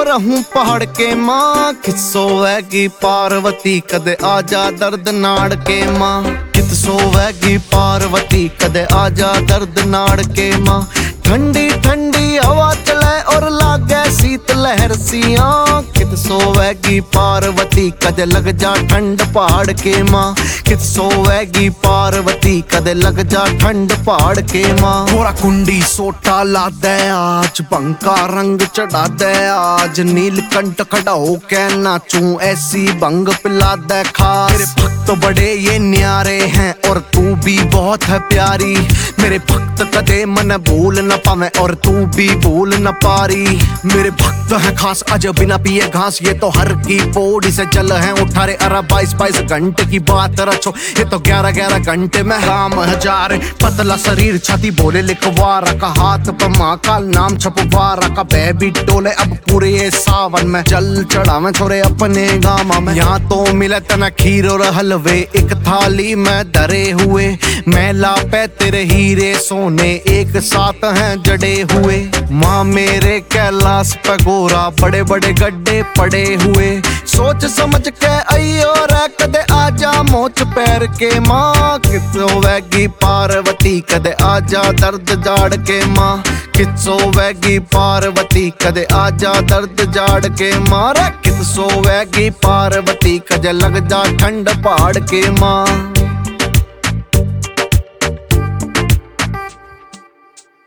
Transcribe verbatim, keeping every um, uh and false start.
रहूं पहाड़ के माँ, कित सोवेगी पार्वती कदे आजा दर्द नाड़ के माँ। कित सोवेगी पार्वती कदे आजा दर्द नाड़ के माँ। ठंडी ठंडी हवा चले और लागे शीत लहर सिया, कित सोवेगी पार्वती कदे लग जा ठंड पहाड़ के माँ। कित सोवेगी पार्वती कदे लग जा ठंड पहाड़ के माँ। थोड़ा कुंडी सोटा ला दे आज, बंका रंग चढ़ा दे आज, नीलकंठ खड़ा होके नाचूं ऐसी भंग पिला दे खास। मेरे भक्त बड़े ये न्यारे हैं और तू भी बहुत है प्यारी, मेरे भक्त कदे मन भूल न पावे और तू भी भूल न पारी। मेरे भक्त है खास अज बिना पिए घास, ये तो हर की पौड़ी से जल है उठा रे। अरे बाईस बाईस घंटे की बात रचो, ये तो ग्यारह ग्यारह घंटे में राम हजार। पतला शरीर छाती बोले लिखवारा का, हाथ पर महाकाल नाम छपवारा का। बेबी टोले अब पूरे ये सावन में जल चढ़ावे छोरे अपने गामा में। यहाँ तो मिले तना खीर और हलवे एक थाली में धरे हुए, मैला पे तेरे हीरे सोने एक साथ हैं जड़े हुए। माँ मेरे कैलाश पे गोरा बड़े बड़े गड्ढे पड़े हुए, सोच समझ के आइयो रे कदे आजा मोच पैर के माँ। कित सोवेगी पार्वती कदे आजा दर्द जाड़ के माँ। कित सोवेगी पार्वती कदे आजा दर्द जाड़ के माँ। रे कित सोवेगी पार्वती कदे लग जा ठंड पहाड़ के माँ।